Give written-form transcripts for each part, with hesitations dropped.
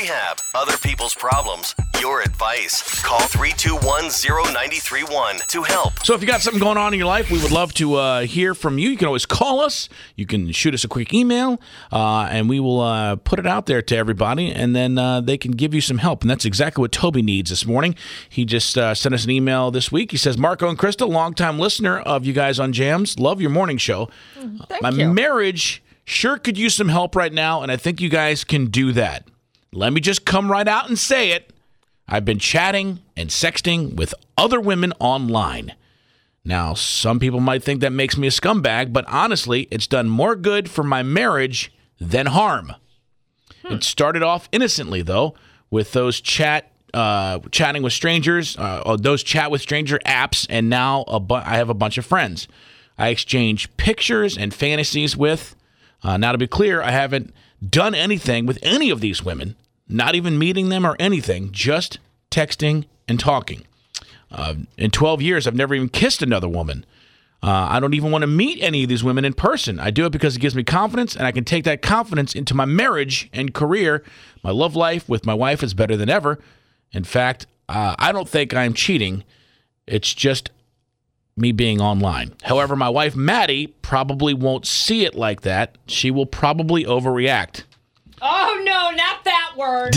rehab, other people's problems, your advice. Call 321-0931 to help. So if you got something going on in your life, we would love to hear from you. You can always call us. You can shoot us a quick email, and we will put it out there to everybody, and then they can give you some help. And that's exactly what Toby needs this morning. He just sent us an email this week. He says, Marco and Krista, longtime listener of you guys on Jams. Love your morning show. Thank you. Marriage sure could use some help right now, and I think you guys can do that. Let me just come right out and say it. I've been chatting and sexting with other women online. Now, some people might think that makes me a scumbag, but honestly, it's done more good for my marriage than harm. It started off innocently, though, with those chatting with strangers, or those chat with stranger apps, and now I have a bunch of friends. I exchange pictures and fantasies with. Now, to be clear, I haven't done anything with any of these women, not even meeting them or anything, just texting and talking. In 12 years, I've never even kissed another woman. I don't even want to meet any of these women in person. I do it because it gives me confidence, and I can take that confidence into my marriage and career. My love life with my wife is better than ever. In fact, I don't think I'm cheating. It's just me being online. However, my wife, Maddie, probably won't see it like that. She will probably overreact. Oh, no, not that word.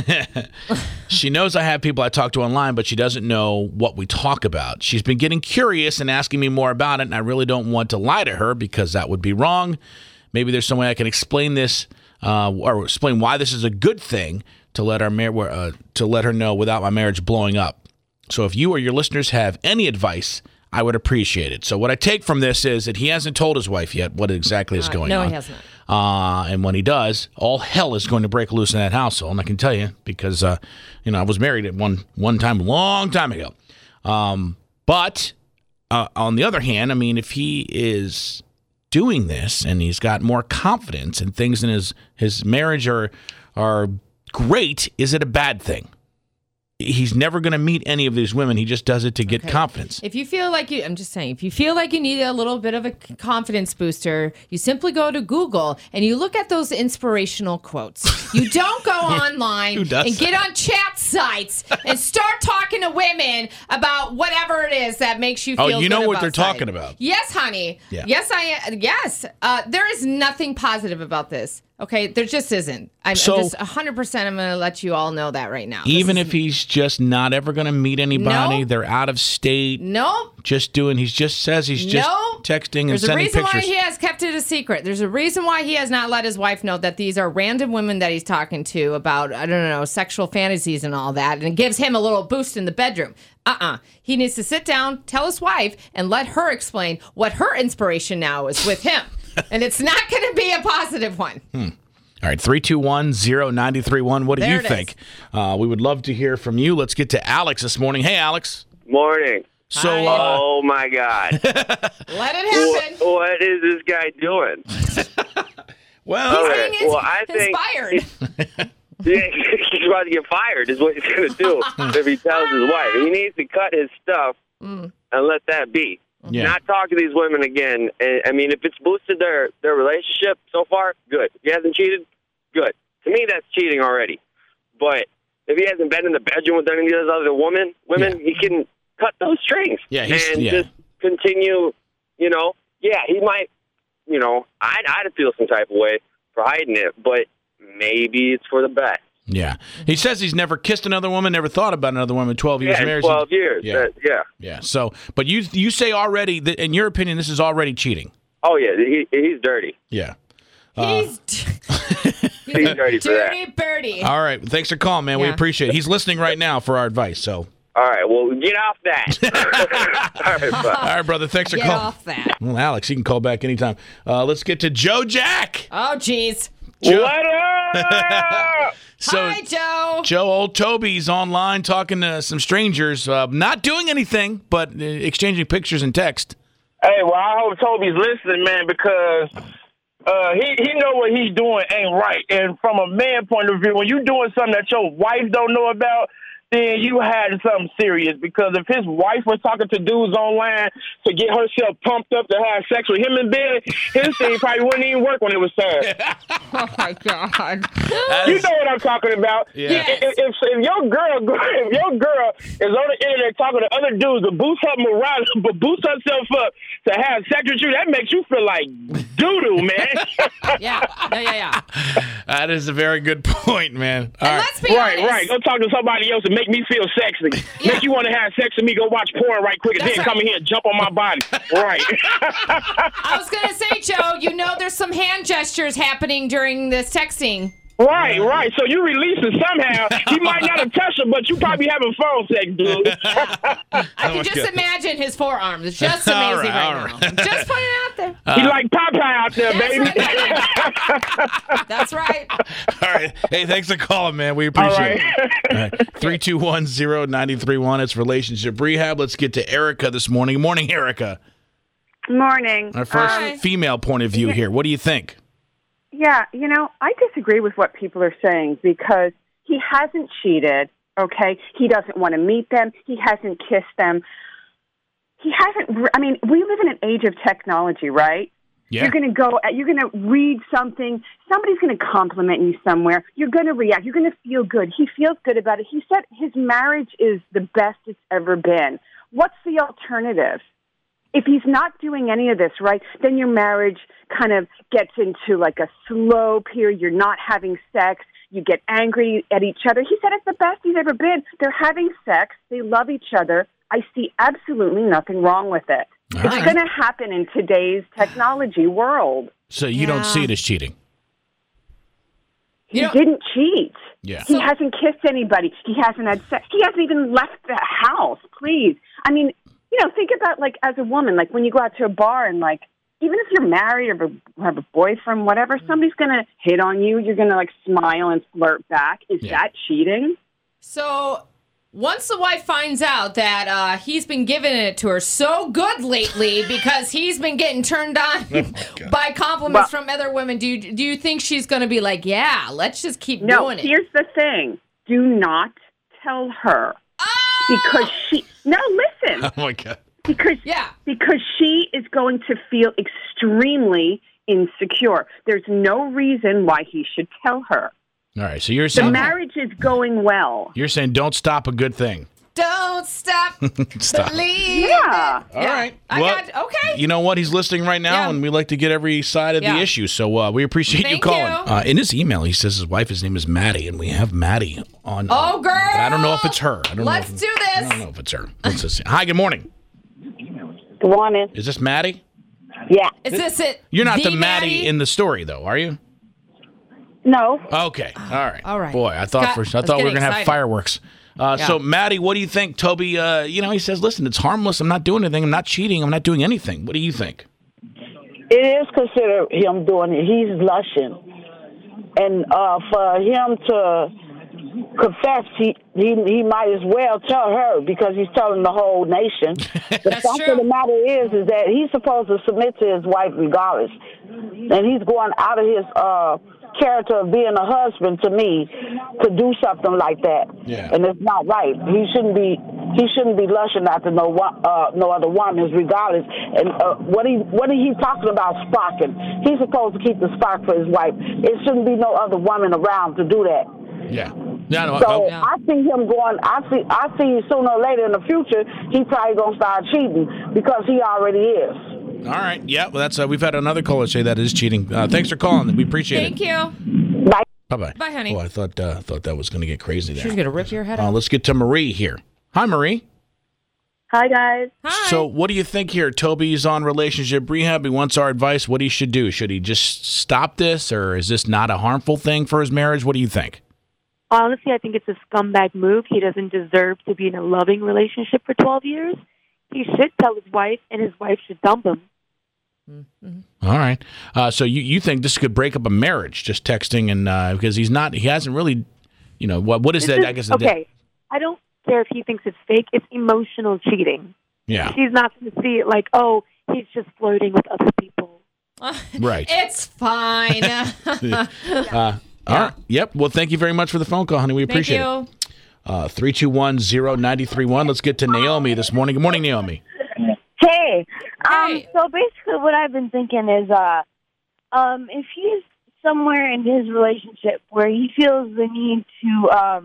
She knows I have people I talk to online, but she doesn't know what we talk about. She's been getting curious and asking me more about it, and I really don't want to lie to her because that would be wrong. Maybe there's some way I can explain this or explain why this is a good thing to let her know without my marriage blowing up. So if you or your listeners have any advice, I would appreciate it. So what I take from this is that he hasn't told his wife yet what exactly is going on. No, he has not. And when he does, all hell is going to break loose in that household. And I can tell you because, I was married at one time, a long time ago. But on the other hand, I mean, if he is doing this and he's got more confidence and things in his marriage are great, is it a bad thing? He's never going to meet any of these women. He just does it to get confidence. If you feel like if you feel like you need a little bit of a confidence booster, you simply go to Google and you look at those inspirational quotes. You don't go online and get on chat sites and start talking to women about whatever it is that makes you feel good. Oh, you know what they're something. talking about. Yes, honey. Yeah. Yes. There is nothing positive about this. Okay, there just isn't. I'm just 100%. I'm going to let you all know that right now. Even if he's just not ever going to meet anybody, they're out of state. Nope. He just says he's just texting and sending pictures. There's a reason why he has kept it a secret. There's a reason why he has not let his wife know that these are random women that he's talking to about, I don't know, sexual fantasies and all that. And it gives him a little boost in the bedroom. He needs to sit down, tell his wife, and let her explain what her inspiration now is with him. And it's not going to be a positive one. All right, 321-0931. What do you think? We would love to hear from you. Let's get to Alex this morning. Hey, Alex. Morning. So, oh, my God. Let it happen. What is this guy doing? I think inspired. He's about to get fired is what he's going to do if he tells his wife. He needs to cut his stuff and let that be. Yeah. Not talk to these women again. I mean, if it's boosted their relationship so far, good. If he hasn't cheated, good. To me, that's cheating already. But if he hasn't been in the bedroom with any of those other women, he can cut those strings and just continue, he might, I'd feel some type of way for hiding it, but maybe it's for the best. Yeah. He says he's never kissed another woman, never thought about another woman, 12 years married. 12 years. Yeah. So, but you say already that, in your opinion, this is already cheating. Oh, yeah. He's dirty. Yeah. He's dirty for that. Dirty birdie. All right. Thanks for calling, man. We appreciate it. He's listening right now for our advice, so. All right. Well, get off that. All right, brother. Thanks for calling. Get off that. Well, Alex, you can call back anytime. Let's get to Joe Jack. Oh, jeez. What up? Hi, Joe. Joe, old Toby's online talking to some strangers, not doing anything, but exchanging pictures and text. Hey, well, I hope Toby's listening, man, because he know what he's doing ain't right. And from a man point of view, when you're doing something that your wife don't know about, then you had something serious. Because if his wife was talking to dudes online to get herself pumped up to have sex with him in bed, his thing probably wouldn't even work when it was time. Oh my God. You know what I'm talking about. Yeah. If your girl is on the internet talking to other dudes to boost her morale, but boost herself up to have sex with you, that makes you feel like doo-doo, man. Yeah. That is a very good point, man. All And right. let's be honest. Right. Go talk to somebody else and make me feel sexy. Yeah. Make you want to have sex with me, go watch porn right quick and That's then right. come in here and jump on my body. Right. I was going to say, Joe, you know there's some hand gestures happening during this texting. Right. So you release it somehow. He might not have touched her, but you probably having phone sex, dude. I can just imagine his forearms. It's just amazing All right right. now. Just putting it out there. He like Popeye out there, That's baby. right. That's right. All right. Hey, thanks for calling, man. We All appreciate right. it. All right. 3210931. It's Relationship Rehab. Let's get to Erica this morning. Good morning, Erica. Morning. Our first Hi. female point of view here. What do you think? Yeah, I disagree with what people are saying because he hasn't cheated, okay? He doesn't want to meet them. He hasn't kissed them. He hasn't, I mean, we live in an age of technology, right? Yeah. You're going to read something. Somebody's going to compliment you somewhere. You're going to react. You're going to feel good. He feels good about it. He said his marriage is the best it's ever been. What's the alternative? If he's not doing any of this, right, then your marriage kind of gets into like a slow period. You're not having sex. You get angry at each other. He said it's the best he's ever been. They're having sex. They love each other. I see absolutely nothing wrong with it. All It's right. going to happen in today's technology world. So you don't see it as cheating? He didn't cheat. Yeah. He hasn't kissed anybody. He hasn't had sex. He hasn't even left the house, please. I mean, think about, like, as a woman, like, when you go out to a bar and, like, even if you're married or have a boyfriend, whatever, somebody's going to hit on you. You're going to, like, smile and flirt back. Is that cheating? So once the wife finds out that he's been giving it to her so good lately because he's been getting turned on by compliments from other women, do you think she's going to be like, yeah, let's just keep doing it? Here's the thing. Do not tell her. Because listen. Oh, my God. Because she is going to feel extremely insecure. There's no reason why he should tell her. All right. So you're The saying marriage is going well. you're saying don't stop a good thing. Don't stop. Stop. Believe. Yeah. All right. Okay. You know what? He's listening right now, Yeah. and we like to get every side of the Yeah. issue. So we appreciate you Thank calling. you. In his email, he says his wife, his name is Maddie, and we have Maddie on. Oh, girl. But I don't know if it's her. Let's do this. I don't know if it's her. Let's just see. Hi, good morning. Good morning. Is this Maddie? Yeah. Is this it? You're not the Maddie in the story, though, are you? No. Okay. All right. All right. Boy, I thought we were getting going to have excited. fireworks. So, Maddie, what do you think? Toby, he says, listen, it's harmless. I'm not doing anything. I'm not cheating. I'm not doing anything. What do you think? It is considered him doing it. He's blushing. And for him to confess, he might as well tell her because he's telling the whole nation. The That's fact true. of the matter is that he's supposed to submit to his wife regardless. And he's going out of his character of being a husband to me to do something like that. Yeah. And it's not right. He shouldn't be blushing after no other woman regardless. And what are he talking about sparking? He's supposed to keep the spark for his wife. It shouldn't be no other woman around to do that. Yeah. Yeah, no, So I see him going. I see sooner or later in the future he probably gonna start cheating because he already is. all right. Yeah, well, that's we've had another caller say that is cheating. Thanks for calling. We appreciate Thank it. you. Bye. Bye-bye. Bye, honey. Oh, I thought that was going to get crazy there. She's going to rip your head off. Let's get to Marie here. Hi, Marie. Hi, guys. Hi. So what do you think here? Toby's on relationship rehab. He wants our advice. What he should do? Should he just stop this, or is this not a harmful thing for his marriage? What do you think? Honestly, I think it's a scumbag move. He doesn't deserve to be in a loving relationship for 12 years. He should tell his wife, and his wife should dump him. All right. So you think this could break up a marriage, just texting, and because he hasn't really, what is that? I guess. Okay, I don't care if he thinks it's fake. It's emotional cheating. Yeah. She's not going to see it like, oh, he's just flirting with other people. Right. It's fine. All right. Yep. Well, thank you very much for the phone call, honey. We Thank appreciate you. it. 321-0931. Let's get to Naomi this morning. Good morning, Naomi. Hey, Hey. so basically what I've been thinking is, if he's somewhere in his relationship where he feels the need to,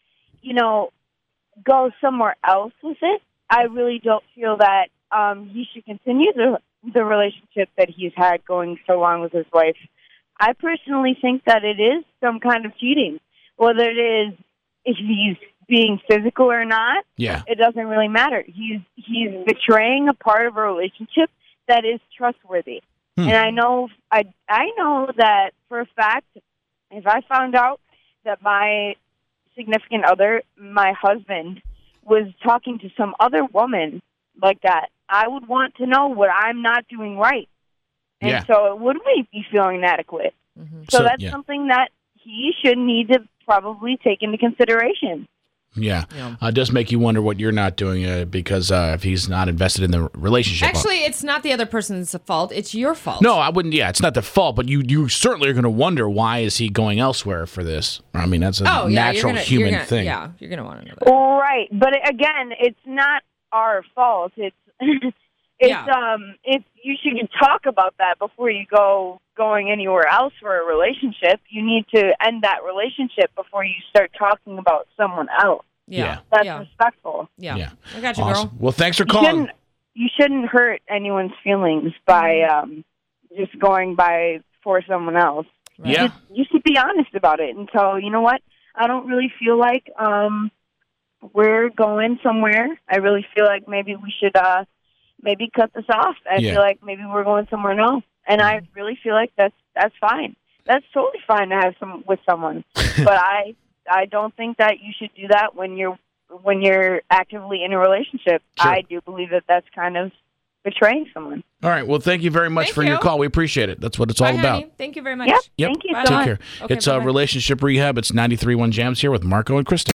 go somewhere else with it, I really don't feel that he should continue the relationship that he's had going so long with his wife. I personally think that it is some kind of cheating, whether it is if he's being physical or not. Yeah. It doesn't really matter. He's betraying a part of a relationship that is trustworthy. And I know that for a fact, if I found out that my significant other, my husband, was talking to some other woman like that, I would want to know what I'm not doing right. And Yeah. so it would make me feel inadequate. So that's something that he should need to probably take into consideration. Yeah. It does make you wonder what you're not doing because if he's not invested in the relationship. Actually, it's not the other person's fault. It's your fault. No, I wouldn't. Yeah, it's not their fault, but you certainly are going to wonder why is he going elsewhere for this. I mean, that's a natural human thing. Yeah, you're going to want to know that. Right. But again, it's not our fault. It's you should talk about that before you going anywhere else for a relationship. You need to end that relationship before you start talking about someone else. Yeah. That's respectful. Yeah. I got you, Awesome. girl. Well, thanks for calling. You shouldn't hurt anyone's feelings by just going by for someone else. Right. Yeah. You should be honest about it. And so, you know what? I don't really feel like we're going somewhere. I really feel like maybe we should maybe cut this off. I feel like maybe we're going somewhere else. And I really feel like that's fine. That's totally fine to have with someone. But I don't think that you should do that when you're actively in a relationship. Sure. I do believe that that's kind of betraying someone. All right. Well, thank you very much for your call. We appreciate it. That's what it's all Bye, about. honey. Thank you very much. Yep. Yep. Thank you Bye. so Take much. care. Okay, It's bye-bye. Relationship Rehab. It's 93.1 Jams here with Marco and Kristen.